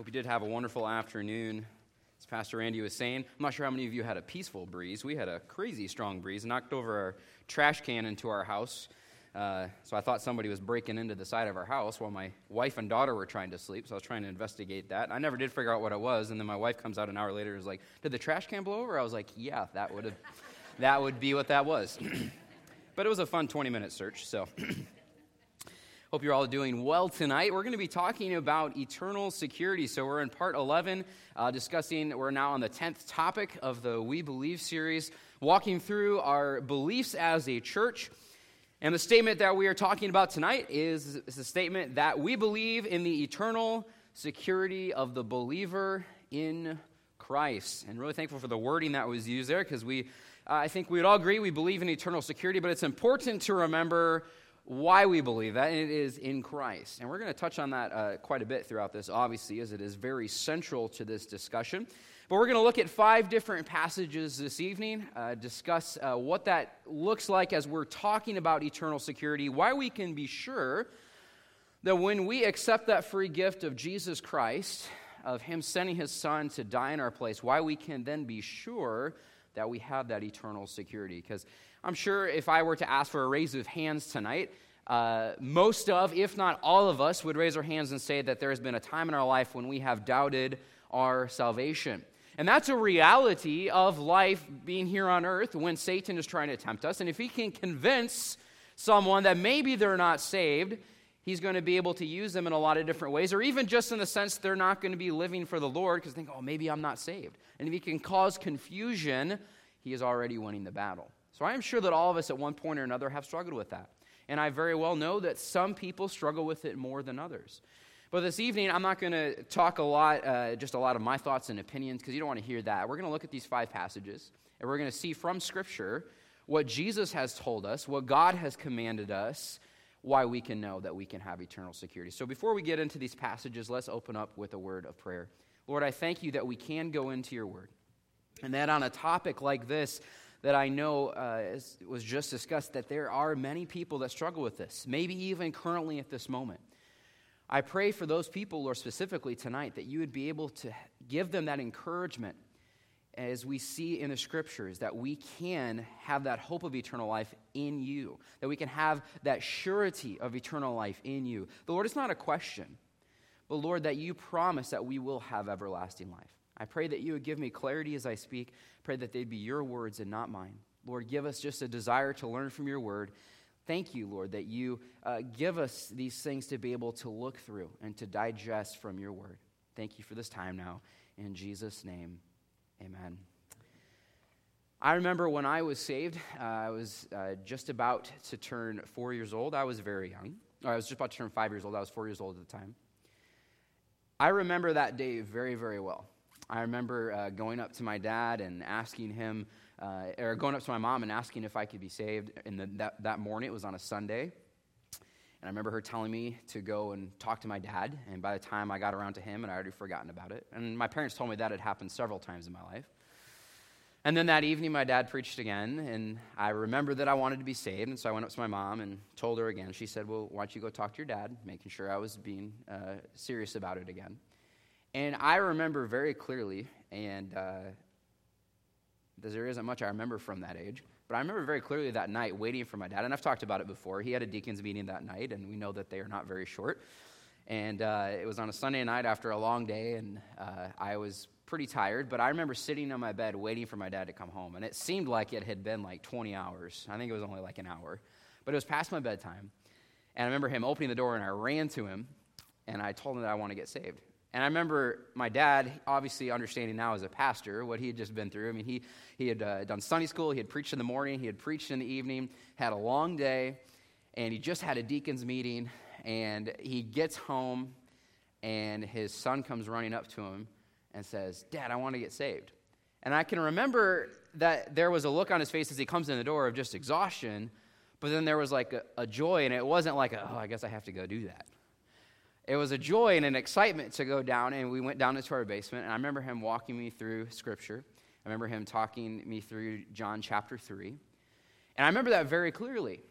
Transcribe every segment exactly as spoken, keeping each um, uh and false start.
Hope you did have a wonderful afternoon. As Pastor Randy was saying, I'm not sure how many of you had a peaceful breeze. We had a crazy strong breeze, knocked over our trash can into our house. Uh, so I thought somebody was breaking into the side of our house while my wife and daughter were trying to sleep, so I was trying to investigate that. I never did figure out what it was, and then my wife comes out an hour later and is like, did the trash can blow over? I was like, yeah, that would have, that would be what that was. But it was a fun twenty-minute search, so... Hope you're all doing well tonight. We're going to be talking about eternal security. So we're in part eleven, uh, discussing, we're now on the tenth topic of the We Believe series, walking through our beliefs as a church. And the statement that we are talking about tonight is, is a statement that we believe in the eternal security of the believer in Christ. And really thankful for the wording that was used there, because we, uh, I think we would all agree we believe in eternal security, but it's important to remember why we believe that, and it is in Christ. And we're going to touch on that uh, quite a bit throughout this, obviously, as it is very central to this discussion. But we're going to look at five different passages this evening, uh, discuss uh, what that looks like as we're talking about eternal security, why we can be sure that when we accept that free gift of Jesus Christ, of Him sending His Son to die in our place, why we can then be sure that we have that eternal security. Because I'm sure if I were to ask for a raise of hands tonight, uh, most of, if not all of us, would raise our hands and say that there has been a time in our life when we have doubted our salvation. And that's a reality of life being here on earth when Satan is trying to tempt us. And if he can convince someone that maybe they're not saved, he's going to be able to use them in a lot of different ways, or even just in the sense they're not going to be living for the Lord because they think, oh, maybe I'm not saved. And if he can cause confusion, he is already winning the battle. So I am sure that all of us at one point or another have struggled with that. And I very well know that some people struggle with it more than others. But this evening, I'm not going to talk a lot, uh, just a lot of my thoughts and opinions, because you don't want to hear that. We're going to look at these five passages, and we're going to see from Scripture what Jesus has told us, what God has commanded us, why we can know that we can have eternal security. So before we get into these passages, let's open up with a word of prayer. Lord, I thank you that we can go into your word, and that on a topic like this, that I know uh, as was just discussed, that there are many people that struggle with this, maybe even currently at this moment. I pray for those people, Lord, specifically tonight, that you would be able to give them that encouragement as we see in the Scriptures, that we can have that hope of eternal life in you, that we can have that surety of eternal life in you. But Lord, it's not a question, but Lord, that you promise that we will have everlasting life. I pray that you would give me clarity as I speak. Pray that they'd be your words and not mine. Lord, give us just a desire to learn from your word. Thank you, Lord, that you uh, give us these things to be able to look through and to digest from your word. Thank you for this time now. In Jesus' name, amen. I remember when I was saved, uh, I was uh, just about to turn four years old. I was very young. Or I was just about to turn five years old. I was four years old at the time. I remember that day very, very well. I remember uh, going up to my dad and asking him, uh, or going up to my mom and asking if I could be saved. And the, that, that morning, it was on a Sunday. And I remember her telling me to go and talk to my dad. And by the time I got around to him, and I already forgotten about it. And my parents told me that had happened several times in my life. And then that evening, my dad preached again. And I remember that I wanted to be saved. And so I went up to my mom and told her again. She said, well, why don't you go talk to your dad, making sure I was being uh, serious about it again. And I remember very clearly, and uh, there isn't much I remember from that age, but I remember very clearly that night waiting for my dad. And I've talked about it before. He had a deacons meeting that night, and we know that they are not very short. And uh, it was on a Sunday night after a long day, and uh, I was pretty tired. But I remember sitting on my bed waiting for my dad to come home. And it seemed like it had been like twenty hours. I think it was only like an hour. But it was past my bedtime. And I remember him opening the door, and I ran to him, and I told him that I want to get saved. And I remember my dad, obviously understanding now as a pastor what he had just been through. I mean, he, he had uh, done Sunday school, he had preached in the morning, he had preached in the evening, had a long day, and he just had a deacon's meeting, and he gets home, and his son comes running up to him and says, Dad, I want to get saved. And I can remember that there was a look on his face as he comes in the door of just exhaustion, but then there was like a, a joy, and it wasn't like, a, oh, I guess I have to go do that. It was a joy and an excitement to go down, and we went down into our basement, and I remember him walking me through Scripture. I remember him talking me through John chapter three, and I remember that very clearly.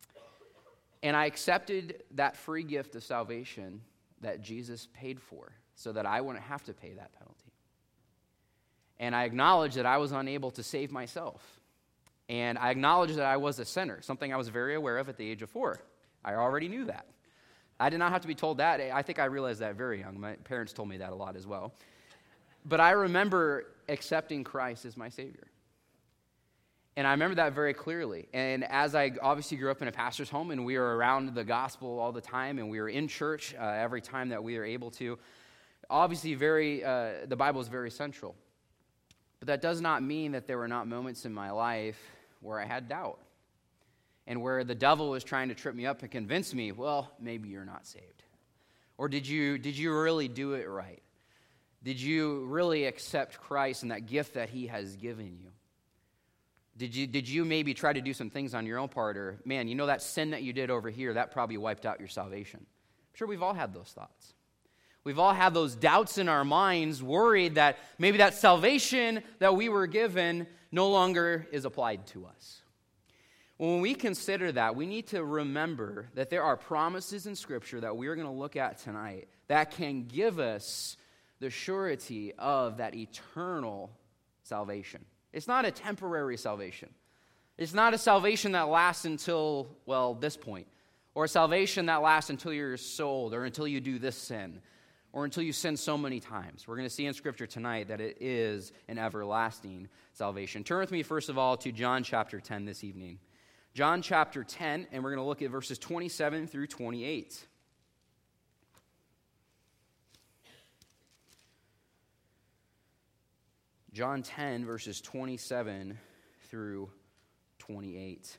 And I accepted that free gift of salvation that Jesus paid for, so that I wouldn't have to pay that penalty. And I acknowledged that I was unable to save myself. And I acknowledged that I was a sinner, something I was very aware of at the age of four. I already knew that. I did not have to be told that. I think I realized that very young. My parents told me that a lot as well. But I remember accepting Christ as my Savior. And I remember that very clearly. And as I obviously grew up in a pastor's home, and we were around the gospel all the time, and we were in church uh, every time that we were able to, obviously very, uh, the Bible is very central. But that does not mean that there were not moments in my life where I had doubt, and where the devil was trying to trip me up and convince me, well, maybe you're not saved. Or did you, did you really do it right? Did you really accept Christ and that gift that he has given you? Did you, did you maybe try to do some things on your own part? Or, man, you know that sin that you did over here, that probably wiped out your salvation. I'm sure we've all had those thoughts. We've all had those doubts in our minds, worried that maybe that salvation that we were given no longer is applied to us. When we consider that, we need to remember that there are promises in Scripture that we're going to look at tonight that can give us the surety of that eternal salvation. It's not a temporary salvation. It's not a salvation that lasts until, well, this point, or a salvation that lasts until you're so old, or until you do this sin, or until you sin so many times. We're going to see in Scripture tonight that it is an everlasting salvation. Turn with me, first of all, to John chapter ten this evening. John chapter ten, and we're going to look at verses twenty-seven through twenty-eight. John ten, verses twenty-seven through twenty-eight.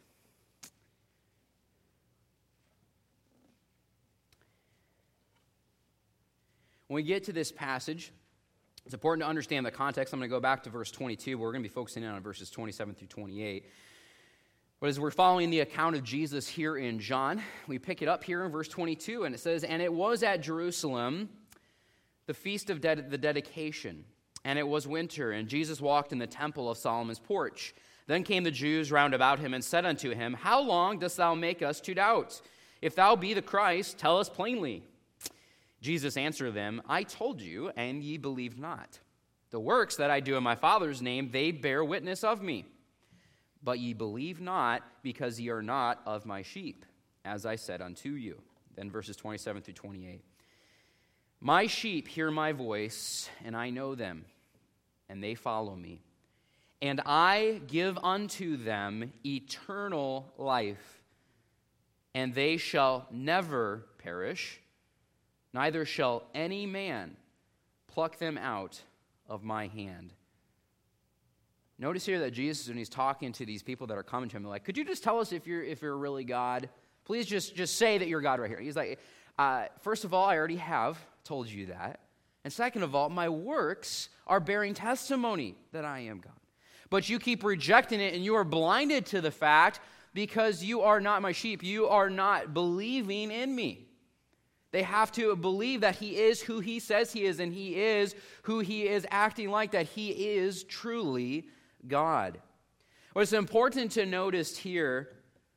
When we get to this passage, it's important to understand the context. I'm going to go back to verse twenty-two, but we're going to be focusing in on verses twenty-seven through twenty-eight. But as we're following the account of Jesus here in John, we pick it up here in verse twenty-two, and it says, "And it was at Jerusalem, the feast of ded- the dedication, and it was winter, and Jesus walked in the temple of Solomon's porch. Then came the Jews round about him and said unto him, How long dost thou make us to doubt? If thou be the Christ, tell us plainly. Jesus answered them, I told you, and ye believe not. The works that I do in my Father's name, they bear witness of me. But ye believe not, because ye are not of my sheep, as I said unto you." Then verses twenty-seven through twenty-eight. "My sheep hear my voice, and I know them, and they follow me. And I give unto them eternal life, and they shall never perish, neither shall any man pluck them out of my hand." Notice here that Jesus, when he's talking to these people that are coming to him, they're like, could you just tell us if you're if you're really God? Please just, just say that you're God right here. He's like, uh, first of all, I already have told you that. And second of all, my works are bearing testimony that I am God. But you keep rejecting it, and you are blinded to the fact because you are not my sheep. You are not believing in me. They have to believe that he is who he says he is, and he is who he is acting like, that he is truly God. What's important to notice here,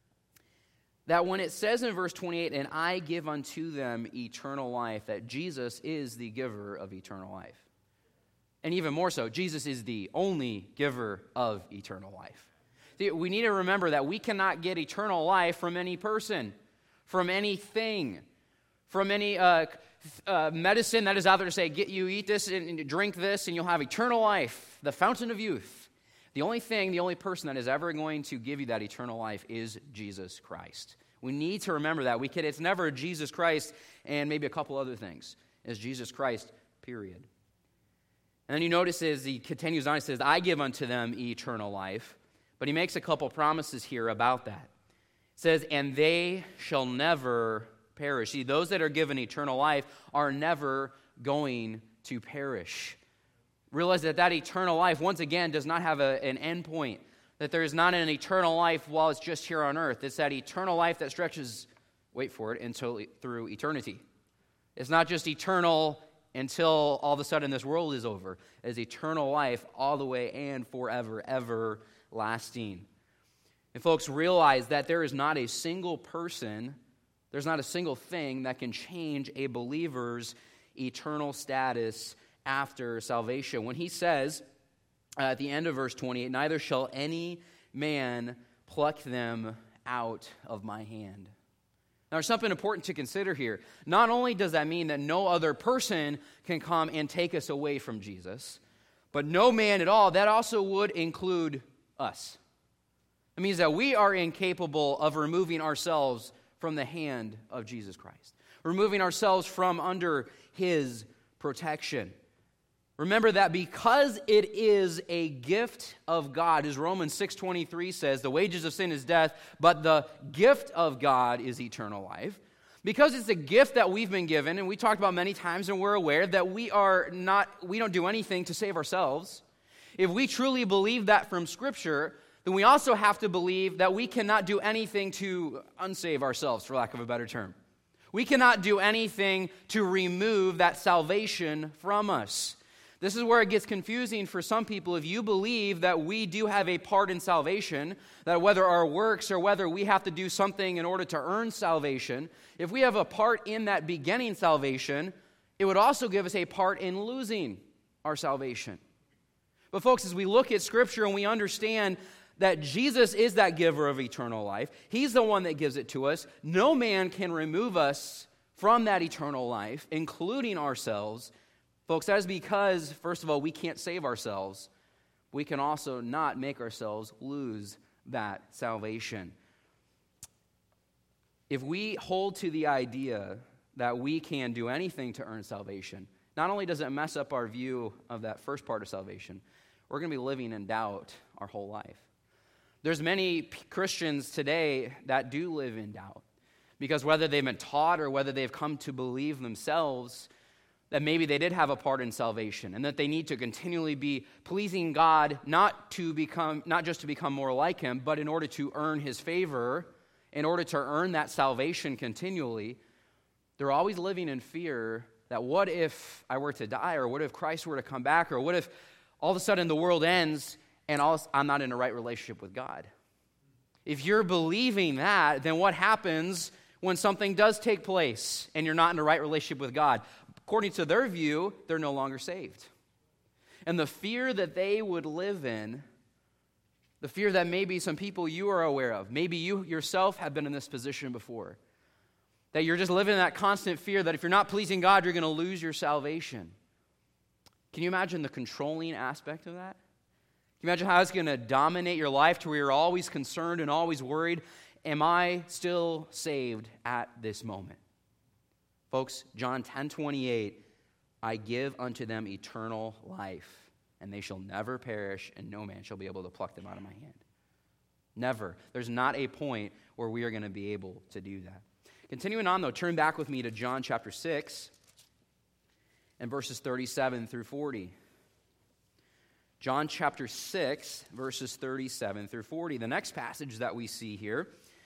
that when it says in verse twenty-eight, "And I give unto them eternal life," that Jesus is the giver of eternal life. And even more so, Jesus is the only giver of eternal life. See, we need to remember that we cannot get eternal life from any person, from anything, from any uh, uh, medicine that is out there to say, get you eat this and drink this and you'll have eternal life, the fountain of youth. The only thing, the only person that is ever going to give you that eternal life is Jesus Christ. We need to remember that. We can, it's never Jesus Christ and maybe a couple other things. It's Jesus Christ, period. And then you notice as he continues on, he says, "I give unto them eternal life." But he makes a couple promises here about that. It says, "And they shall never perish." See, those that are given eternal life are never going to perish. Realize that that eternal life, once again, does not have a, an end point. That there is not an eternal life while it's just here on earth. It's that eternal life that stretches, wait for it, until through eternity. It's not just eternal until all of a sudden this world is over. It's eternal life all the way and forever, everlasting. And folks, realize that there is not a single person, there's not a single thing that can change a believer's eternal status after salvation. When he says uh, at the end of verse twenty-eight, neither shall any man pluck them out of my hand. Now, there's something important to consider here. Not only does that mean that no other person can come and take us away from Jesus, but no man at all, that also would include us. It means that we are incapable of removing ourselves from the hand of Jesus Christ, removing ourselves from under his protection. Remember that because it is a gift of God, as Romans six twenty-three says, the wages of sin is death, but the gift of God is eternal life. Because it's a gift that we've been given, and we talked about many times, and we're aware that we are not, we don't do anything to save ourselves. If we truly believe that from Scripture, then we also have to believe that we cannot do anything to unsave ourselves, for lack of a better term. We cannot do anything to remove that salvation from us. This is where it gets confusing for some people. If you believe that we do have a part in salvation, that whether our works or whether we have to do something in order to earn salvation, if we have a part in that beginning salvation, it would also give us a part in losing our salvation. But folks, as we look at Scripture and we understand that Jesus is that giver of eternal life, he's the one that gives it to us, no man can remove us from that eternal life, including ourselves. Folks, that is because, first of all, we can't save ourselves. We can also not make ourselves lose that salvation. If we hold to the idea that we can do anything to earn salvation, not only does it mess up our view of that first part of salvation, we're going to be living in doubt our whole life. There's many p- Christians today that do live in doubt, because whether they've been taught or whether they've come to believe themselves that maybe they did have a part in salvation and that they need to continually be pleasing God, not to become, not just to become more like him, but in order to earn his favor, in order to earn that salvation continually, they're always living in fear that what if I were to die, or what if Christ were to come back, or what if all of a sudden the world ends and all, I'm not in a right relationship with God. If you're believing that, then what happens when something does take place and you're not in a right relationship with God? According to their view, they're no longer saved. And the fear that they would live in, the fear that maybe some people you are aware of, maybe you yourself have been in this position before, that you're just living in that constant fear that if you're not pleasing God, you're going to lose your salvation. Can you imagine the controlling aspect of that? Can you imagine how it's going to dominate your life to where you're always concerned and always worried? Am I still saved at this moment? Folks, John ten twenty-eight, I give unto them eternal life, and they shall never perish, and no man shall be able to pluck them out of my hand. Never. There's not a point where we are going to be able to do that. Continuing on, though, turn back with me to John chapter six and verses thirty-seven through forty. John chapter six, verses thirty-seven through forty. The next passage that we see here,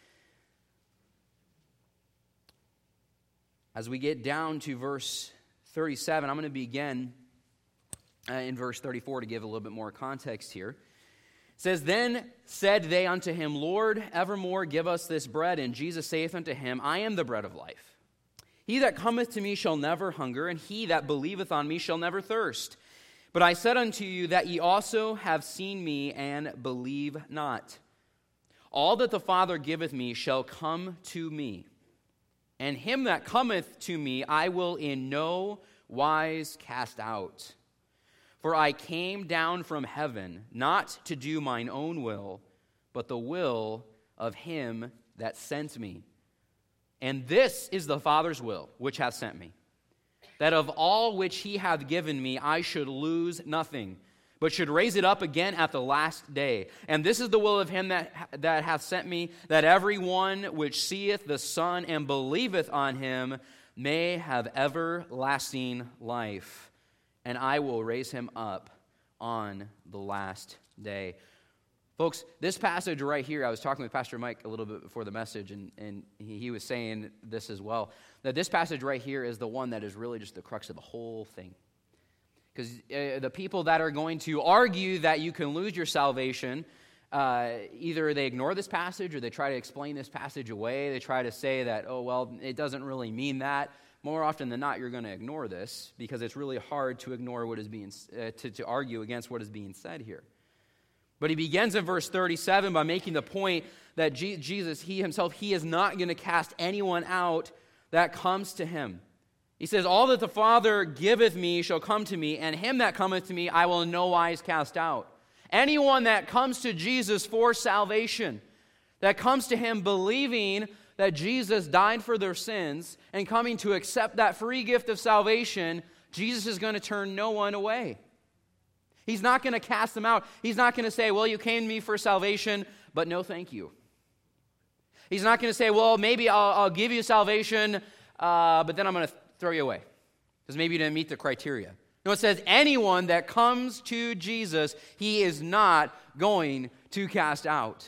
as we get down to verse thirty-seven, I'm going to begin uh, in verse thirty-four to give a little bit more context here. It says, Then said they unto him, Lord, evermore give us this bread. And Jesus saith unto him, I am the bread of life. He that cometh to me shall never hunger, and he that believeth on me shall never thirst. But I said unto you that ye also have seen me, and believe not. All that the Father giveth me shall come to me. And him that cometh to me I will in no wise cast out. For I came down from heaven, not to do mine own will, but the will of him that sent me. And this is the Father's will, which hath sent me, that of all which he hath given me I should lose nothing, but should raise it up again at the last day. And this is the will of him that, that hath sent me, that every one which seeth the Son and believeth on him may have everlasting life, and I will raise him up on the last day. Folks, this passage right here, I was talking with Pastor Mike a little bit before the message, and, and he, he was saying this as well, that this passage right here is the one that is really just the crux of the whole thing. Because uh, the people that are going to argue that you can lose your salvation, uh, either they ignore this passage or they try to explain this passage away. They try to say that, oh, well, it doesn't really mean that. more often than not, you're going to ignore this because it's really hard to ignore what is being, uh, to, to argue against what is being said here. But he begins in verse thirty-seven by making the point that G- Jesus, he himself, he is not going to cast anyone out that comes to him. He says, all that the Father giveth me shall come to me, and him that cometh to me I will in no wise cast out. Anyone that comes to Jesus for salvation, that comes to him believing that Jesus died for their sins and coming to accept that free gift of salvation, Jesus is going to turn no one away. He's not going to cast them out. He's not going to say, well, you came to me for salvation, but no thank you. He's not going to say, well, maybe I'll, I'll give you salvation, uh, but then I'm going to throw you away because maybe you didn't meet the criteria. No, it says anyone that comes to Jesus, he is not going to cast out.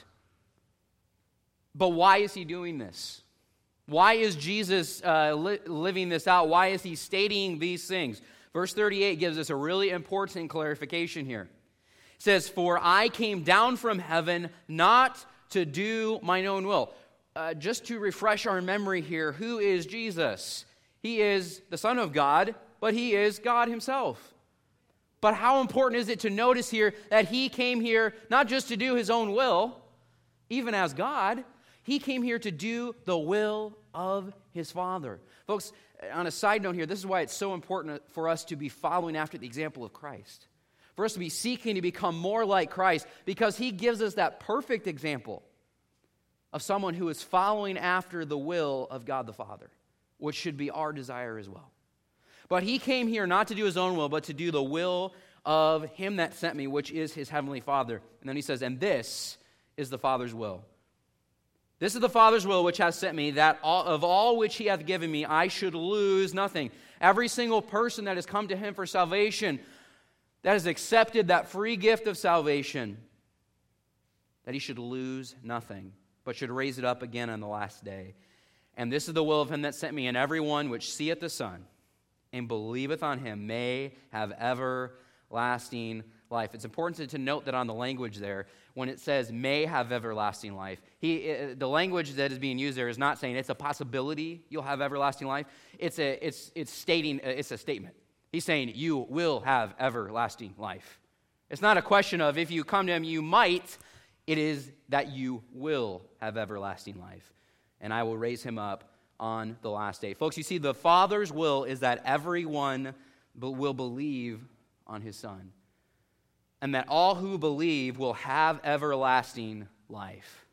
But why is he doing this? Why is Jesus uh, li- living this out? Why is he stating these things? Verse thirty-eight gives us a really important clarification here. It says, for I came down from heaven not to do mine own will. Uh, just to refresh our memory here, who is Jesus? He is the Son of God, but he is God himself. But how important is it to notice here that he came here not just to do his own will, even as God, he came here to do the will of his Father. Folks, on a side note here, this is why it's so important for us to be following after the example of Christ. For us to be seeking to become more like Christ, because he gives us that perfect example of someone who is following after the will of God the Father, which should be our desire as well. But he came here not to do his own will, but to do the will of him that sent me, which is his heavenly Father. And then he says, and this is the Father's will. This is the Father's will which hath sent me, that all, of all which he hath given me, I should lose nothing. Every single person that has come to him for salvation, that has accepted that free gift of salvation, that he should lose nothing, but should raise it up again on the last day. And this is the will of him that sent me, and every one which seeth the Son and believeth on him may have everlasting life. It's important to, to note that on the language there, when it says may have everlasting life, he, uh, the language that is being used there is not saying it's a possibility you'll have everlasting life. It's a, it's, it's stating, uh, it's a statement. He's saying you will have everlasting life. It's not a question of if you come to him, you might. It is that you will have everlasting life. And I will raise him up on the last day. Folks, you see, the Father's will is that everyone will believe on his Son, and that all who believe will have everlasting life.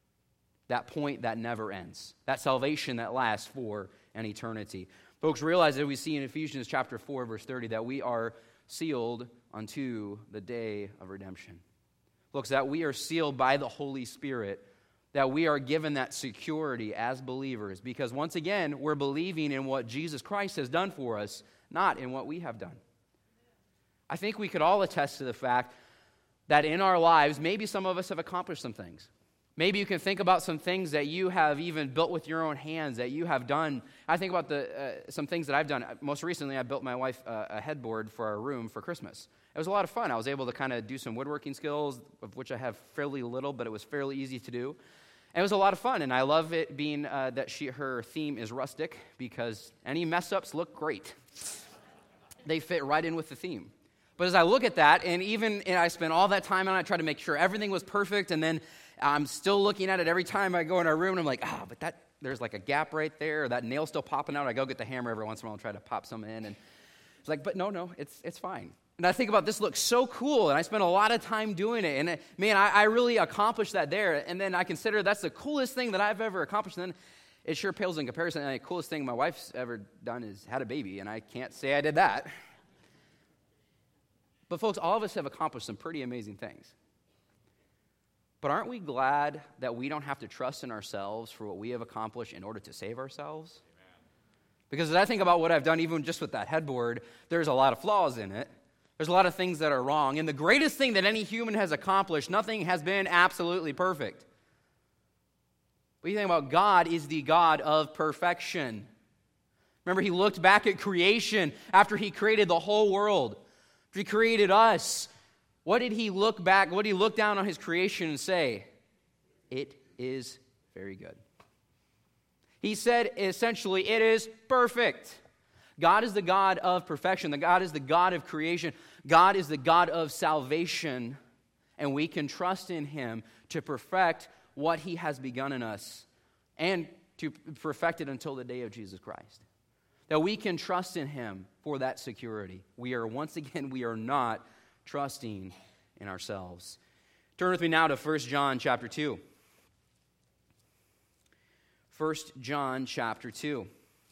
That point that never ends. That salvation that lasts for an eternity. Folks, realize that we see in Ephesians chapter four, verse thirty, that we are sealed unto the day of redemption. Folks, that we are sealed by the Holy Spirit, that we are given that security as believers, because once again, we're believing in what Jesus Christ has done for us, not in what we have done. I think we could all attest to the fact that in our lives, maybe some of us have accomplished some things. Maybe you can think about some things that you have even built with your own hands, that you have done. I think about the uh, some things that I've done. Most recently, I built my wife uh, a headboard for our room for Christmas. It was a lot of fun. I was able to kind of do some woodworking skills, of which I have fairly little, but it was fairly easy to do. And it was a lot of fun, and I love it being uh, that she her theme is rustic, because any mess-ups look great. They fit right in with the theme. But as I look at that, and even and I spent all that time on it, I tried to make sure everything was perfect, and then I'm still looking at it every time I go in our room, and I'm like, ah, oh, but that there's like a gap right there, or that nail's still popping out. I go get the hammer every once in a while and try to pop some in, and it's like, but no, no, it's it's fine. And I think about this looks so cool, and I spent a lot of time doing it, and man, I, I really accomplished that there, and then I consider that's the coolest thing that I've ever accomplished, and then it sure pales in comparison. And the coolest thing my wife's ever done is had a baby, and I can't say I did that. But folks, all of us have accomplished some pretty amazing things. But aren't we glad that we don't have to trust in ourselves for what we have accomplished in order to save ourselves? Amen. Because as I think about what I've done, even just with that headboard, there's a lot of flaws in it. There's a lot of things that are wrong. And the greatest thing that any human has accomplished, nothing has been absolutely perfect. But you think about God is the God of perfection. Remember, he looked back at creation after he created the whole world. He created us. What did he look back, what did he look down on his creation and say? It is very good. He said, essentially, it is perfect. God is the God of perfection. The God is the God of creation. God is the God of salvation. And we can trust in Him to perfect what He has begun in us and to perfect it until the day of Jesus Christ. That we can trust in Him for that security. We are, once again, we are not trusting in ourselves. Turn with me now to First John chapter two. First John chapter two.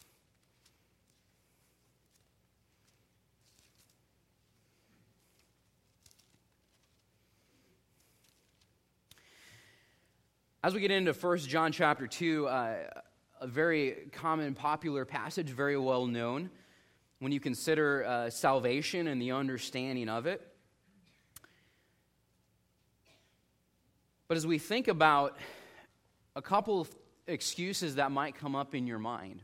As we get into First John chapter two, uh, a very common, popular passage, very well known, when you consider uh, salvation and the understanding of it. But as we think about a couple of excuses that might come up in your mind,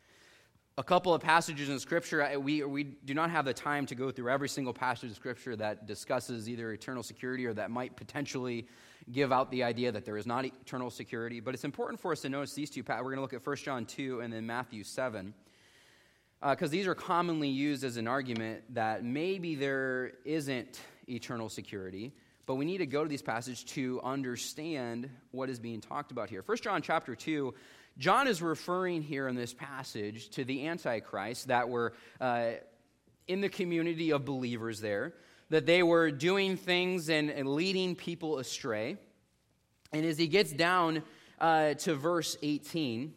a couple of passages in Scripture, we, we do not have the time to go through every single passage of Scripture that discusses either eternal security or that might potentially give out the idea that there is not eternal security. But it's important for us to notice these two. We're going to look at First John two and then Matthew seven, because uh, these are commonly used as an argument that maybe there isn't eternal security. But we need to go to these passages to understand what is being talked about here. First John chapter two, John is referring here in this passage to the Antichrist that were uh, in the community of believers there, that they were doing things and, and leading people astray. And as he gets down uh, to verse eighteen,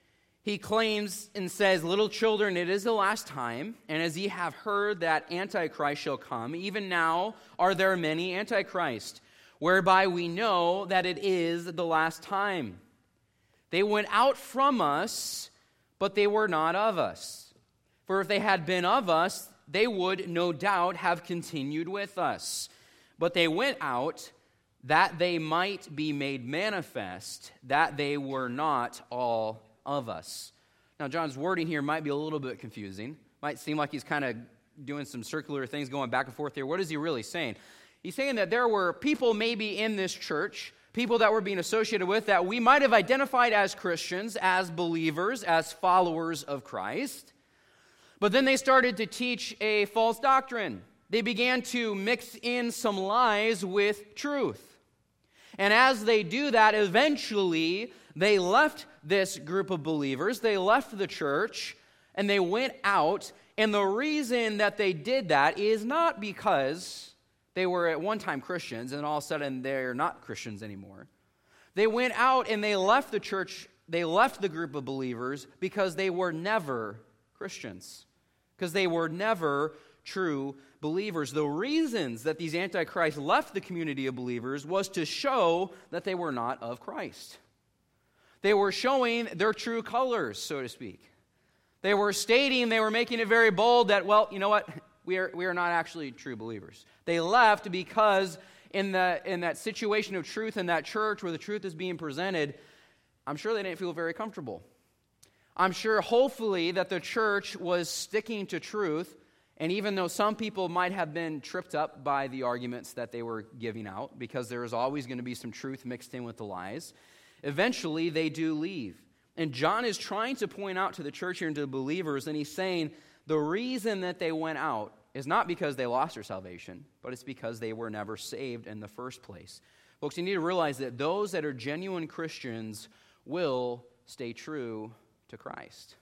he claims and says, "Little children, it is the last time, and as ye have heard that Antichrist shall come, even now are there many Antichrists, whereby we know that it is the last time. They went out from us, but they were not of us. For if they had been of us, they would no doubt have continued with us. But they went out that they might be made manifest, that they were not all of us." Now, John's wording here might be a little bit confusing. Might seem like he's kind of doing some circular things going back and forth here. What is he really saying? He's saying that there were people maybe in this church, people that were being associated with, that we might have identified as Christians, as believers, as followers of Christ. But then they started to teach a false doctrine. They began to mix in some lies with truth. And as they do that, eventually they left this group of believers, they left the church, and they went out. And the reason that they did that is not because they were at one time Christians and all of a sudden they're not Christians anymore. They went out and they left the church, they left the group of believers because they were never Christians, because they were never true believers. The reasons that these antichrists left the community of believers was to show that they were not of Christ. They were showing their true colors, so to speak. They were stating, they were making it very bold that, well, you know what, we are we are not actually true believers. They left because in the in that situation of truth in that church where the truth is being presented, I'm sure they didn't feel very comfortable. I'm sure, hopefully, that the church was sticking to truth, and even though some people might have been tripped up by the arguments that they were giving out, because there is always going to be some truth mixed in with the lies, eventually they do leave. And John is trying to point out to the church here and to the believers, and he's saying the reason that they went out is not because they lost their salvation, but it's because they were never saved in the first place. Folks, you need to realize that those that are genuine Christians will stay true to Christ.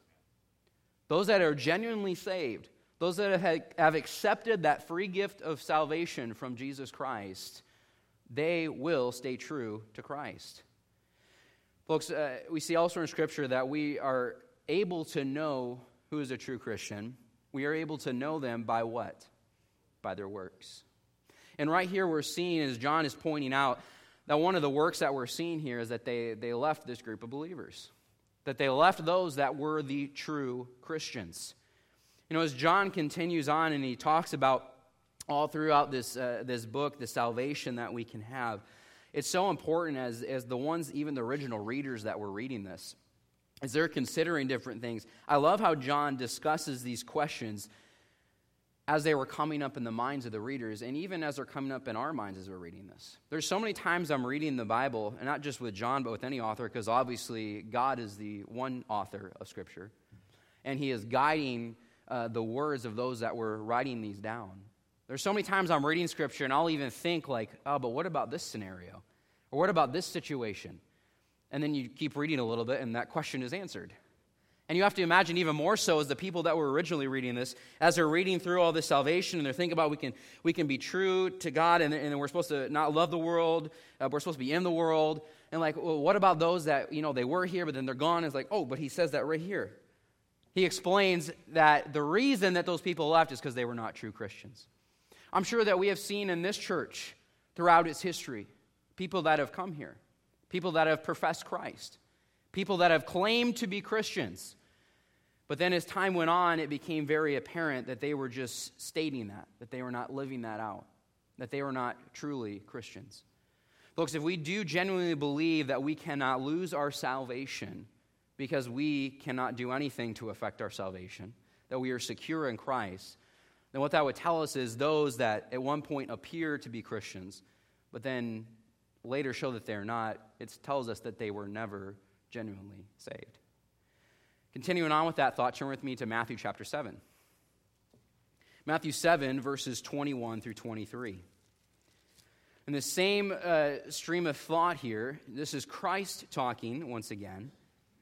Those that are genuinely saved, those that have accepted that free gift of salvation from Jesus Christ, they will stay true to Christ. Folks, uh, we see also in Scripture that we are able to know who is a true Christian. We are able to know them by what? By their works. And right here we're seeing, as John is pointing out, that one of the works that we're seeing here is that they, they left this group of believers. That they left those that were the true Christians. You know, as John continues on and he talks about all throughout this uh, this book, the salvation that we can have, it's so important as, as the ones, even the original readers that were reading this, as they're considering different things. I love how John discusses these questions as they were coming up in the minds of the readers, and even as they're coming up in our minds as we're reading this. There's so many times I'm reading the Bible, and not just with John, but with any author, because obviously God is the one author of Scripture, and he is guiding uh, the words of those that were writing these down. There's so many times I'm reading Scripture, and I'll even think like, oh, but what about this scenario? Or what about this situation? And then you keep reading a little bit, and that question is answered. And you have to imagine even more so as the people that were originally reading this, as they're reading through all this salvation, and they're thinking about we can we can be true to God, and, and we're supposed to not love the world, uh, we're supposed to be in the world, and like, well, what about those that, you know, they were here, but then they're gone? It's like, oh, but he says that right here. He explains that the reason that those people left is because they were not true Christians. I'm sure that we have seen in this church throughout its history, people that have come here, people that have professed Christ, people that have claimed to be Christians. But then as time went on, it became very apparent that they were just stating that, that they were not living that out, that they were not truly Christians. Folks, if we do genuinely believe that we cannot lose our salvation because we cannot do anything to affect our salvation, that we are secure in Christ, then what that would tell us is those that at one point appear to be Christians, but then later show that they're not, it tells us that they were never genuinely saved. Continuing on with that thought, turn with me to Matthew chapter seven. Matthew seven, verses twenty-one through twenty-three. In the same uh, stream of thought here, this is Christ talking once again.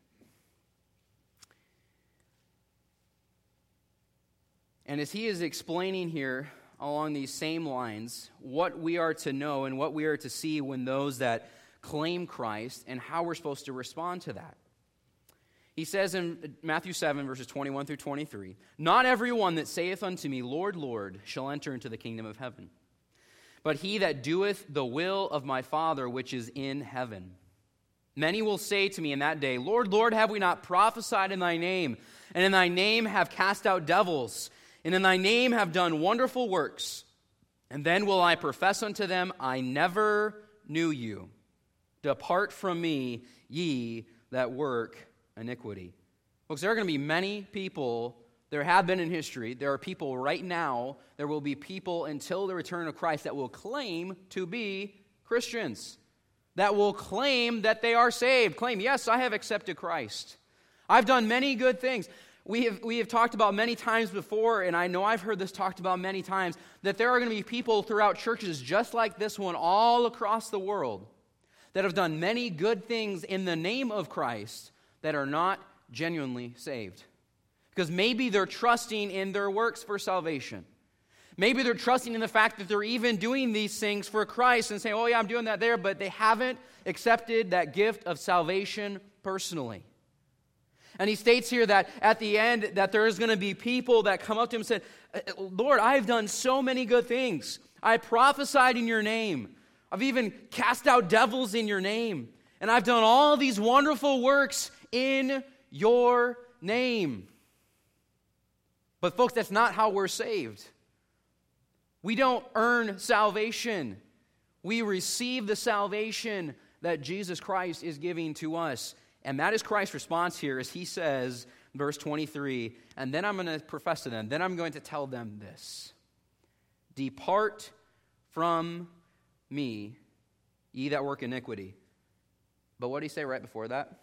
And as he is explaining here along these same lines, what we are to know and what we are to see when those that claim Christ and how we're supposed to respond to that. He says in Matthew seven, verses twenty-one through twenty-three, "Not everyone that saith unto me, Lord, Lord, shall enter into the kingdom of heaven, but he that doeth the will of my Father which is in heaven. Many will say to me in that day, Lord, Lord, have we not prophesied in thy name, and in thy name have cast out devils, and in thy name have done wonderful works? And then will I profess unto them, I never knew you. Depart from me, ye that work iniquity." Folks, there are going to be many people, there have been in history, there are people right now, there will be people until the return of Christ that will claim to be Christians, that will claim that they are saved, claim, yes, I have accepted Christ. I've done many good things. We have, we have talked about many times before, and I know I've heard this talked about many times, that there are going to be people throughout churches just like this one all across the world that have done many good things in the name of Christ that are not genuinely saved. Because maybe they're trusting in their works for salvation. Maybe they're trusting in the fact that they're even doing these things for Christ and saying, oh yeah, I'm doing that there, but they haven't accepted that gift of salvation personally. And he states here that at the end that there is going to be people that come up to him and say, Lord, I've done so many good things. I prophesied in your name. I've even cast out devils in your name. And I've done all these wonderful works in your name. But folks, that's not how we're saved. We don't earn salvation. We receive the salvation that Jesus Christ is giving to us. And that is Christ's response here as he says, verse twenty-three, and then I'm going to profess to them, then I'm going to tell them this. Depart from me, ye that work iniquity. But what did he say right before that?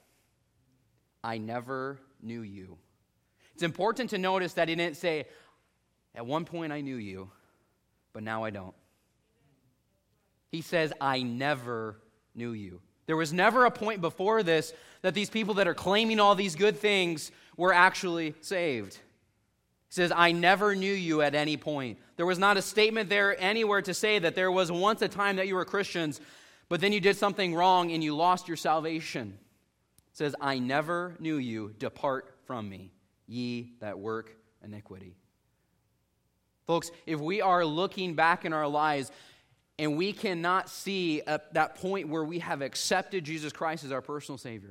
I never knew you. It's important to notice that he didn't say, at one point I knew you, but now I don't. He says, I never knew you. There was never a point before this that these people that are claiming all these good things were actually saved. He says, I never knew you at any point. There was not a statement there anywhere to say that there was once a time that you were Christians, but then you did something wrong and you lost your salvation. It says, I never knew you. Depart from me, ye that work iniquity. Folks, if we are looking back in our lives and we cannot see at that point where we have accepted Jesus Christ as our personal Savior,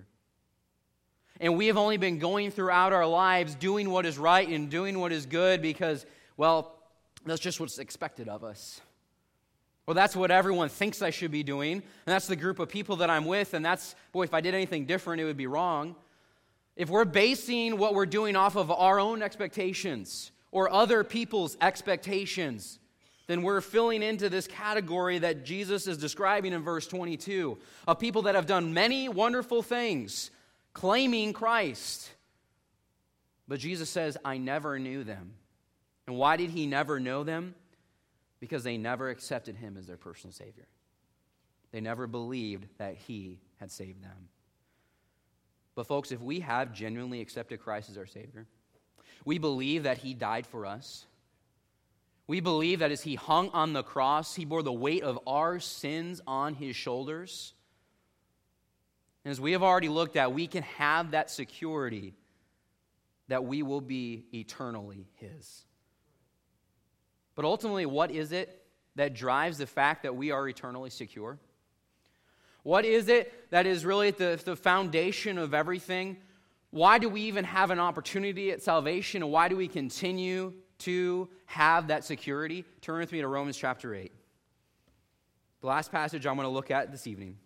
and we have only been going throughout our lives doing what is right and doing what is good because, well, that's just what's expected of us. Well, that's what everyone thinks I should be doing, and that's the group of people that I'm with, and that's, boy, if I did anything different, it would be wrong. If we're basing what we're doing off of our own expectations or other people's expectations, then we're filling into this category that Jesus is describing in verse twenty-two, of people that have done many wonderful things, claiming Christ. But Jesus says, I never knew them. And why did he never know them? Because they never accepted him as their personal Savior. They never believed that he had saved them. But folks, if we have genuinely accepted Christ as our Savior, we believe that he died for us. We believe that as he hung on the cross, he bore the weight of our sins on his shoulders. And as we have already looked at, we can have that security that we will be eternally his. But ultimately, what is it that drives the fact that we are eternally secure? What is it that is really at the, the foundation of everything? Why do we even have an opportunity at salvation? And why do we continue to have that security? Turn with me to Romans chapter eight. The last passage I'm going to look at this evening.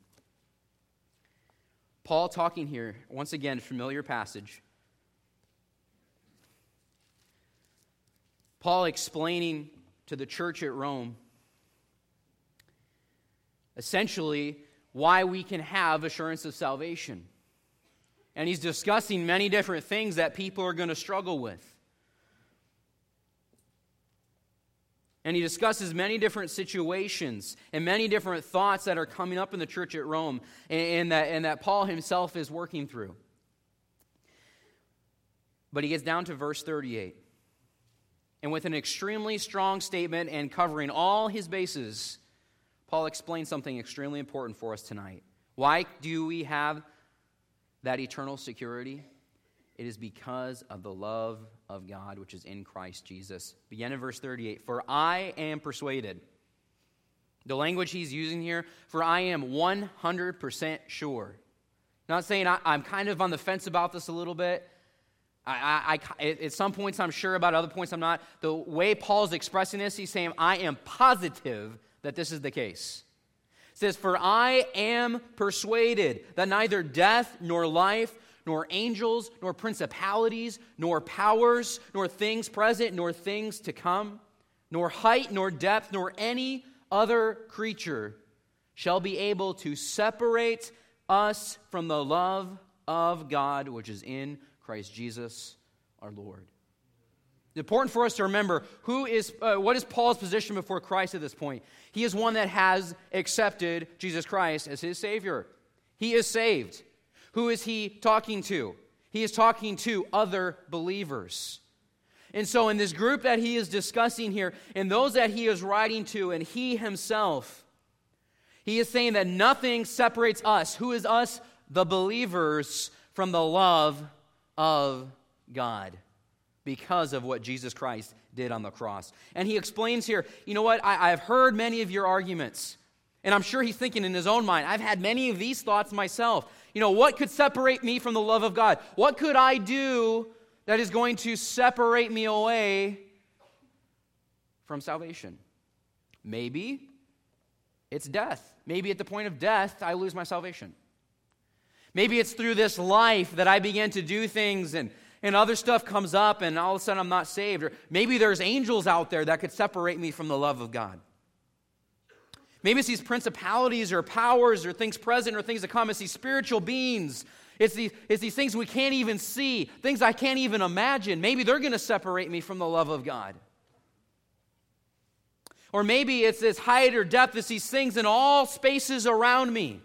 Paul talking here, once again, familiar passage. Paul explaining to the church at Rome essentially why we can have assurance of salvation. And he's discussing many different things that people are going to struggle with. And he discusses many different situations and many different thoughts that are coming up in the church at Rome and, and, that, and that Paul himself is working through. But he gets down to verse thirty-eight. And with an extremely strong statement and covering all his bases, Paul explains something extremely important for us tonight. Why do we have that eternal security? It is because of the love of God which is in Christ Jesus. Begin in verse thirty-eight. For I am persuaded. The language he's using here, for I am one hundred percent sure. Not saying I, I'm kind of on the fence about this a little bit. I, I, I, at some points I'm sure about, other points I'm not. The way Paul's expressing this, he's saying, I am positive that this is the case. It says, for I am persuaded that neither death nor life, nor angels, nor principalities, nor powers, nor things present, nor things to come, nor height, nor depth, nor any other creature shall be able to separate us from the love of God which is in Christ Jesus our Lord. It's important for us to remember who is, uh, what is Paul's position before Christ at this point. He is one that has accepted Jesus Christ as his Savior. He is saved. Who is he talking to? He is talking to other believers. And so in this group that he is discussing here, and those that he is writing to, and he himself, he is saying that nothing separates us. Who is us? The believers, from the love of God, because of what Jesus Christ did on the cross. And he explains here, you know what, I, I've heard many of your arguments, and I'm sure he's thinking in his own mind, I've had many of these thoughts myself. You know, what could separate me from the love of God? What could I do that is going to separate me away from salvation? Maybe it's death. Maybe at the point of death, I lose my salvation. Maybe it's through this life that I begin to do things and, and other stuff comes up and all of a sudden I'm not saved. Or maybe there's angels out there that could separate me from the love of God. Maybe it's these principalities or powers or things present or things to come. It's these spiritual beings. It's these, it's these things we can't even see, things I can't even imagine. Maybe they're going to separate me from the love of God. Or maybe it's this height or depth, it's these things in all spaces around me.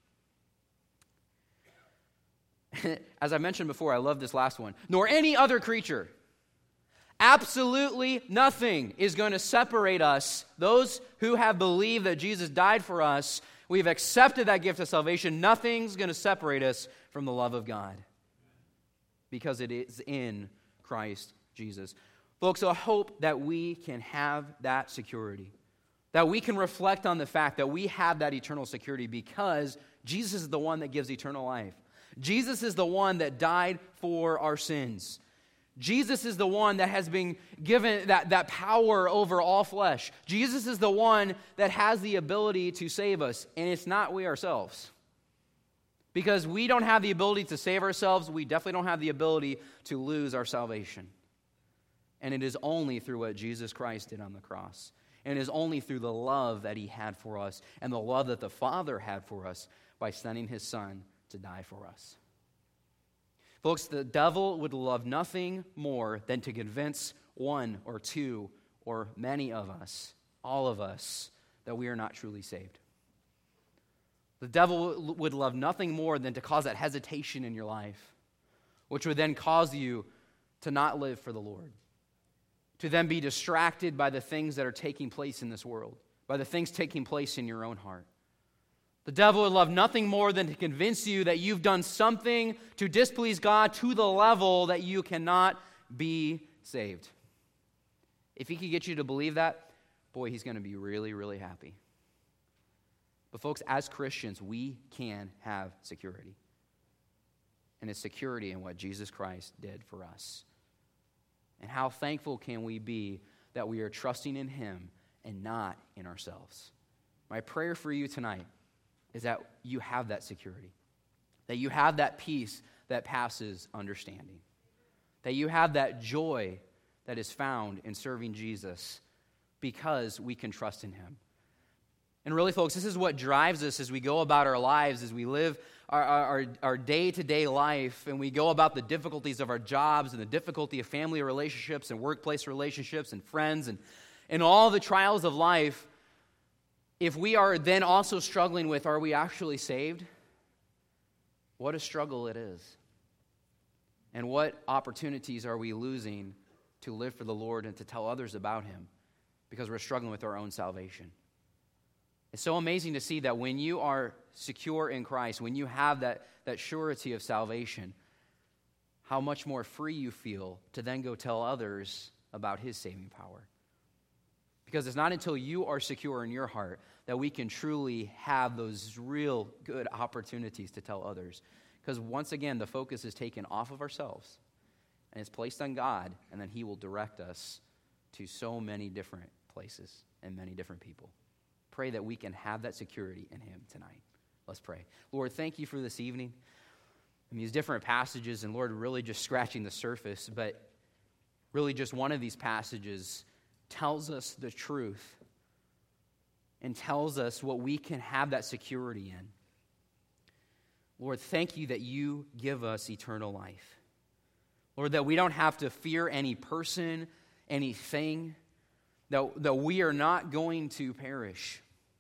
As I mentioned before, I love this last one. Nor any other creature. Absolutely nothing is going to separate us. Those who have believed that Jesus died for us, we've accepted that gift of salvation. Nothing's going to separate us from the love of God because it is in Christ Jesus. Folks, I hope that we can have that security, that we can reflect on the fact that we have that eternal security because Jesus is the one that gives eternal life. Jesus is the one that died for our sins. Jesus is the one that has been given that, that power over all flesh. Jesus is the one that has the ability to save us, and it's not we ourselves. Because we don't have the ability to save ourselves, we definitely don't have the ability to lose our salvation. And it is only through what Jesus Christ did on the cross. And it is only through the love that he had for us and the love that the Father had for us by sending his Son to die for us. Folks, the devil would love nothing more than to convince one or two or many of us, all of us, that we are not truly saved. The devil would love nothing more than to cause that hesitation in your life, which would then cause you to not live for the Lord, to then be distracted by the things that are taking place in this world, by the things taking place in your own heart. The devil would love nothing more than to convince you that you've done something to displease God to the level that you cannot be saved. If he could get you to believe that, boy, he's going to be really, really happy. But folks, as Christians, we can have security. And it's security in what Jesus Christ did for us. And how thankful can we be that we are trusting in him and not in ourselves. My prayer for you tonight is that you have that security, that you have that peace that passes understanding, that you have that joy that is found in serving Jesus because we can trust in him. And really, folks, this is what drives us as we go about our lives, as we live our, our, our day-to-day life, and we go about the difficulties of our jobs and the difficulty of family relationships and workplace relationships and friends and, and all the trials of life. If we are then also struggling with, are we actually saved? What a struggle it is. And what opportunities are we losing to live for the Lord and to tell others about him because we're struggling with our own salvation. It's so amazing to see that when you are secure in Christ, when you have that, that surety of salvation, how much more free you feel to then go tell others about his saving power. Because it's not until you are secure in your heart that we can truly have those real good opportunities to tell others. Because once again, the focus is taken off of ourselves and it's placed on God, and then he will direct us to so many different places and many different people. Pray that we can have that security in him tonight. Let's pray. Lord, thank you for this evening. I mean, these different passages, and Lord, really just scratching the surface, but really just one of these passages tells us the truth and tells us what we can have that security in. Lord, thank you that you give us eternal life. Lord, that we don't have to fear any person, anything, that, that we are not going to perish.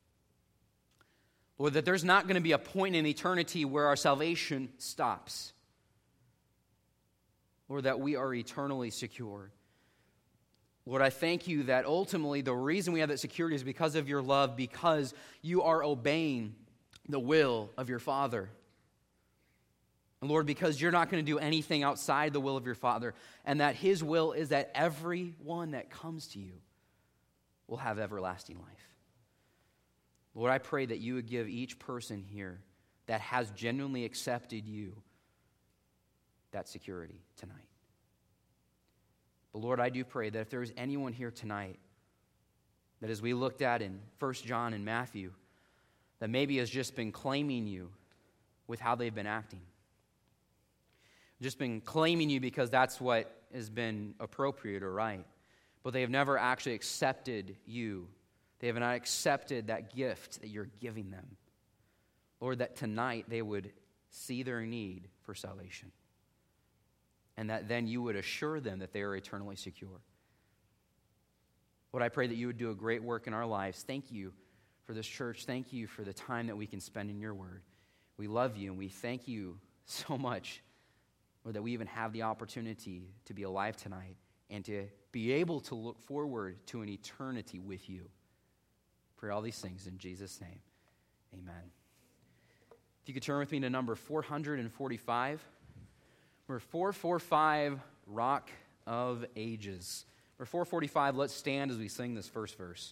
Lord, that there's not going to be a point in eternity where our salvation stops. Lord, that we are eternally secure. Lord, I thank you that ultimately the reason we have that security is because of your love, because you are obeying the will of your Father. And Lord, because you're not going to do anything outside the will of your Father, and that his will is that everyone that comes to you will have everlasting life. Lord, I pray that you would give each person here that has genuinely accepted you that security tonight. But Lord, I do pray that if there is anyone here tonight that, as we looked at in First John and Matthew, that maybe has just been claiming you with how they've been acting, just been claiming you because that's what has been appropriate or right, but they have never actually accepted you. They have not accepted that gift that you're giving them. Lord, that tonight they would see their need for salvation, and that then you would assure them that they are eternally secure. Lord, I pray that you would do a great work in our lives. Thank you for this church. Thank you for the time that we can spend in your word. We love you, and we thank you so much, Lord, that we even have the opportunity to be alive tonight and to be able to look forward to an eternity with you. Pray all these things in Jesus' name. Amen. If you could turn with me to number four forty-five. Number four forty-five, Rock of Ages. Number four forty-five, let's stand as we sing this first verse.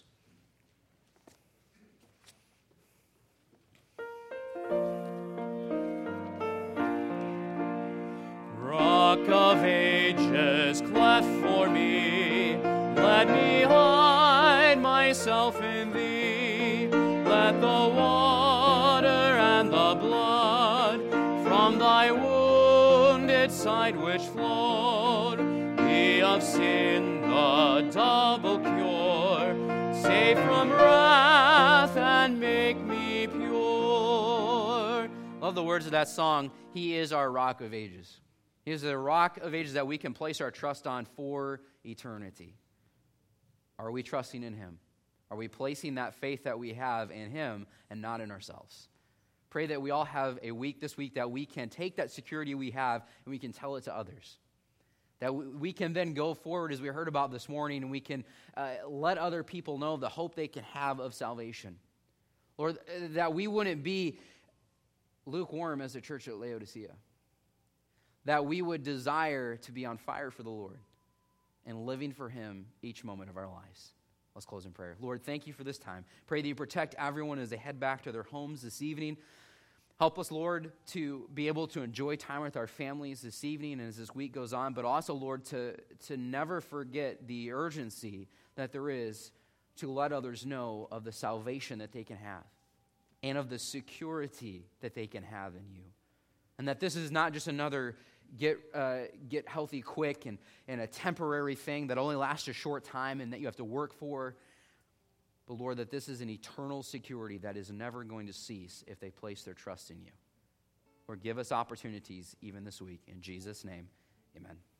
Rock of ages, cleft for me, let me hide myself in thee. Let the water and the blood from thy wounded side which flowed be of sin a double cure. Save from wrath and make me pure. Love the words of that song. He is our rock of ages. He is the rock of ages that we can place our trust on for eternity. Are we trusting in him? Are we placing that faith that we have in him and not in ourselves? Pray that we all have a week this week that we can take that security we have and we can tell it to others. That we can then go forward, as we heard about this morning, and we can uh, let other people know the hope they can have of salvation. Lord, that we wouldn't be lukewarm as the church at Laodicea. That we would desire to be on fire for the Lord and living for him each moment of our lives. Let's close in prayer. Lord, thank you for this time. Pray that you protect everyone as they head back to their homes this evening. Help us, Lord, to be able to enjoy time with our families this evening and as this week goes on, but also, Lord, to, to never forget the urgency that there is to let others know of the salvation that they can have and of the security that they can have in you. And that this is not just another get uh, get healthy quick and, and a temporary thing that only lasts a short time and that you have to work for. But Lord, that this is an eternal security that is never going to cease if they place their trust in you. Lord, give us opportunities even this week. In Jesus' name, amen.